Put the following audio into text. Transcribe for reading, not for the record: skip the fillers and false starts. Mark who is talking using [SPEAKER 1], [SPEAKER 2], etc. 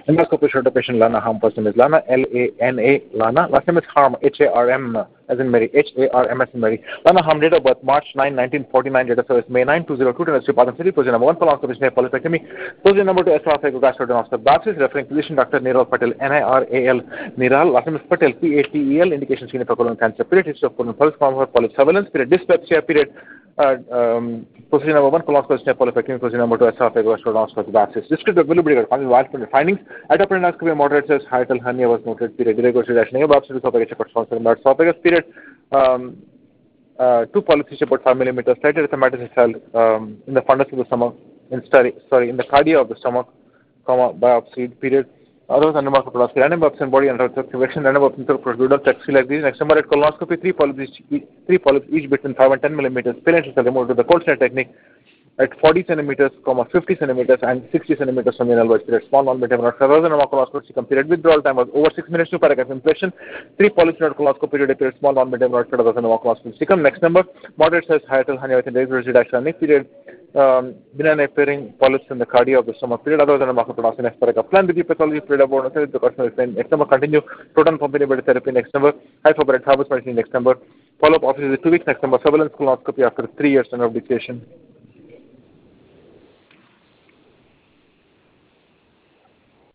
[SPEAKER 1] Endoscopy showed the patient Lana Harm, first name is Lana, Lana, Lana, last name is Harm, Harm, as in Mary, Harm as in Mary. Lana Harm, date of birth March 9, 1949, date of service May 9, 2002, Tennessee, Padam City, position number 1, colonoscopy, polypectomy, position number 2, esophageal gastrointestinal biopsy, referring physician Dr. Niral Patel, Niral, Niral, last name is Patel, Patel, indication seen for colon cancer, period, history of colon polyps, polyp surveillance, period, dyspepsia, period, position number 1, colonoscopy, polypectomy, position number 2, esophageal gastrointestinal biopsy. Descriptive availability, findings, at endoscopy, moderate size hiatal hernia was noted, period, irregular biopsy, esophageal sponsor, esophagus, period, 2 polyps each about 5 millimeters, slight erythematous cell in the fundus of the stomach, in the cardia of the stomach, biopsy, period. Otherwise, unremarkable biopsy, random biopsy and body under convection, random biopsy procedural text like these. Next number at colonoscopy, 3 polyps each between 5 and 10 millimeters, parental cell removed with the cold snare technique at 40 centimeters, 50 centimeters, and 60 centimeters from the anal period. Small 1 millimeter not fibrosis and colonoscopy period. Withdrawal time was over 6 minutes to paragraph impression. 3 polyps not colonoscopy period. Small 1 millimeter not fibrosis and colonoscopy. Next number, moderate size hiatal hernia with irregular period. Benign appearing polyps in the cardia of the stomach period. Otherwise, the next paragraph. Plan with the pathology period about the question is next number. Continue proton pump inhibitor therapy. Next number. High for thymus medicine. Next number. Follow-up office is 2 weeks. Next number. Surveillance colonoscopy after 3 years of education.